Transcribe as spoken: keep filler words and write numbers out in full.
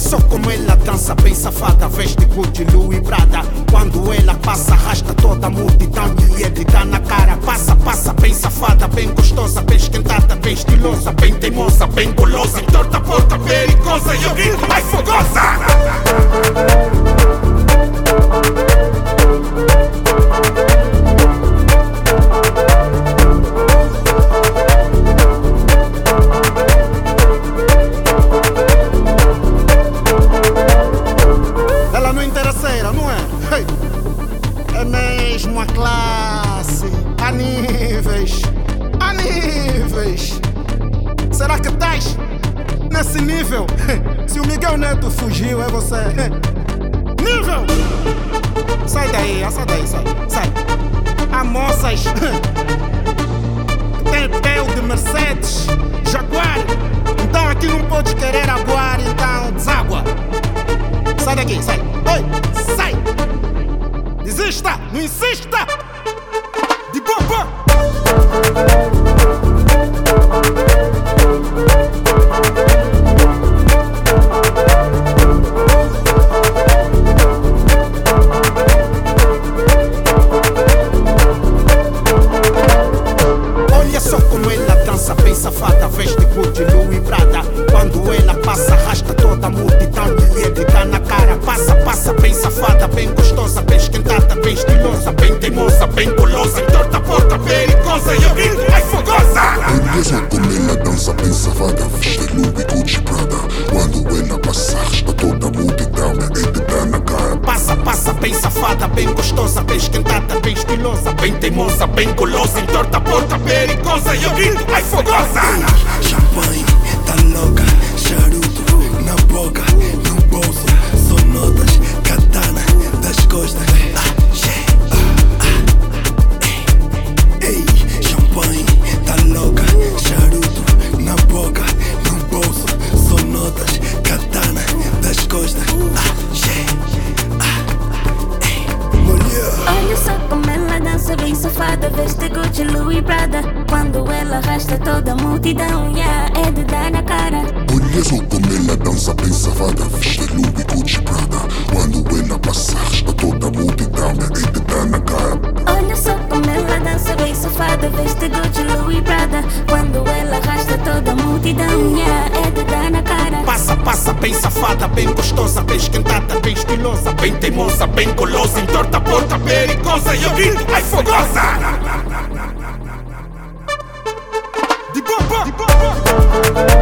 só como ela dança, bem safada, veste Gucci, Louis Prada. Quando ela passa, arrasta toda a multidão e lhe dá na cara. Passa, passa, bem safada, bem gostosa, bem esquentada, bem estilosa, bem teimosa, bem golosa, entorta a porta, perigosa e eu grito mais fogosa. É mesmo a classe, a níveis, a níveis. Será que estás nesse nível? Se o Miguel Neto fugiu, é você. Nível! Sai daí, sai daí, sai, sai. Há moças que tem pé de Mercedes, Jaguar. Então aqui não podes querer aguar, então deságua. Sai daqui, sai. Oi, sai! Desista, não insista! De boa! Olha só como ela dança, bem safada, veste Gucci, Louis Prada. Quando ela passa, arrasta toda a multidão e lhe dá na cara. Passa, passa, bem safada, bem gostosa, bem esquentada, bem estilosa, bem teimosa, bem golosa, entorta a porta, perigosa e eu grito mais fogosa. Olha só como ela dança, bem safada, veste Louis Gucci Prada. Quando ela passa, arrasta toda a multidão e lhe dá na cara. Passa, passa, bem safada, bem gostosa, bem esquentada, bem estilosa, bem teimosa, bem golosa, entorta a porta, perigosa e eu grito mais fogosa. Champanhe, tá louca, charuto na boca, no bolso, só notas, katana das costas. Ah, yeah, ah, ah, ei, champanhe, tá louca, charuto na boca, no bolso, só notas, katana das costas. Ah, yeah, ah, ei, mulher. Olha só como ela dança, bem safada, veste Gucci, Louis Prada. Quando ela arrasta toda a multidão, yeah, é de dar na cara. Olha só como ela dança, bem safada, veste Louis Gucci Prada. Quando ela passa, arrasta toda a multidão e lhe dá na cara. Olha só como ela dança, bem safada, veste Gucci, Louis Prada. Quando ela arrasta toda a multidão, yeah, é de dar na cara. Passa, passa, bem safada, bem gostosa, bem esquentada, bem estilosa, bem teimosa, bem golosa, entorta a porta, perigosa e eu grito mais fogosa. De boa, de boa.